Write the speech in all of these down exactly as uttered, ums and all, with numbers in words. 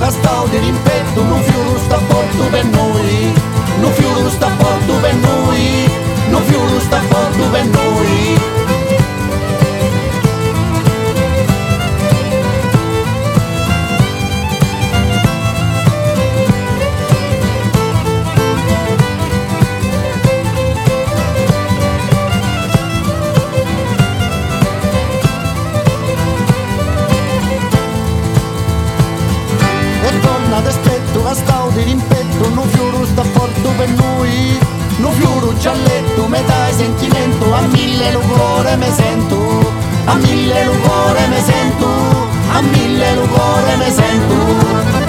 che stau di rimpetto, non fiuro sta porto per noi, non fiuro sta porto per noi, non fiuro sta porto per noi. Aspetto che stau di rimpetto, non fiuro sta porto per noi, non fiuro gialletto, metà sentimento, a mille lo cuore me sento, a mille lo cuore me sento, a mille lo cuore me sento.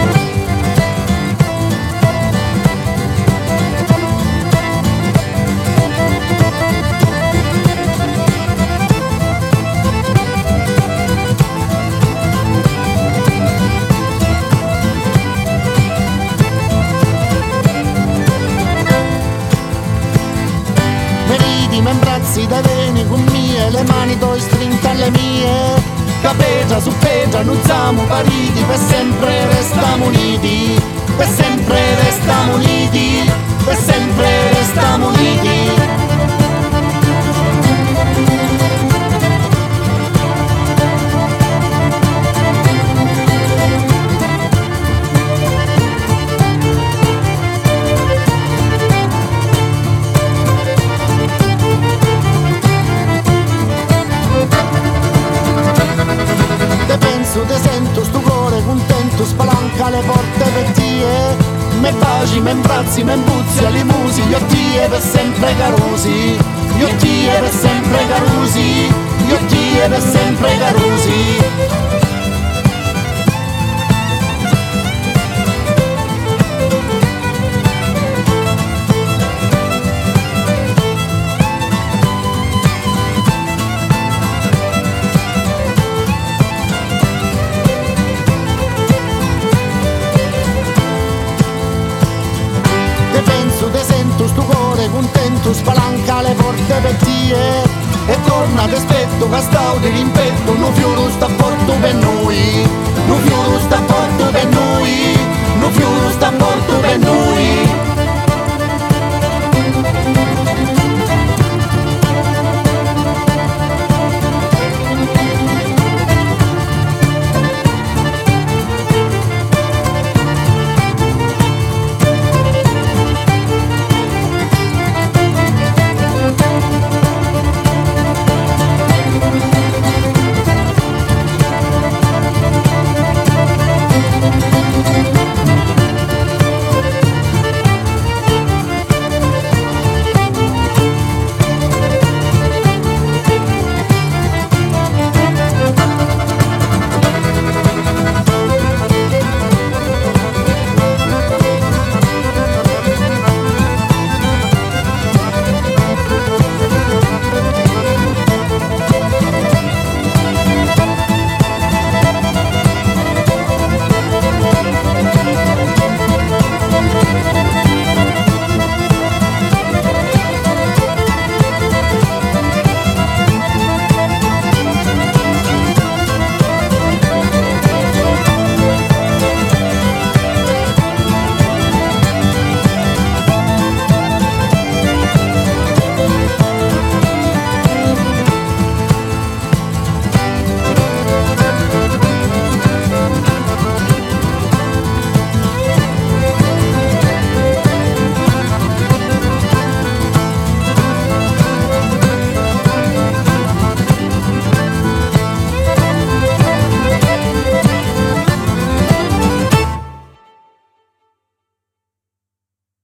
Mi imbraczi da veni con mie, le mani tuoi strinta alle mie, capeggia su peggia, non siamo pariti, per sempre restiamo uniti, per sempre restiamo uniti, per sempre restiamo uniti. Te sento sto cuore contento, spalanca le porte per tie, me baci, me imbrazzi, me imbuzzi alle musi, io tie per sempre carosi, io tie per sempre carosi, io tie per sempre carosi. Te sento sto cuore contento, spalanca le porte per tie, e torna ti aspetto che stau di rimpetto, non fiuro sta porto per noi, non fiuro sta porto per noi, non fiuro sta porto per noi.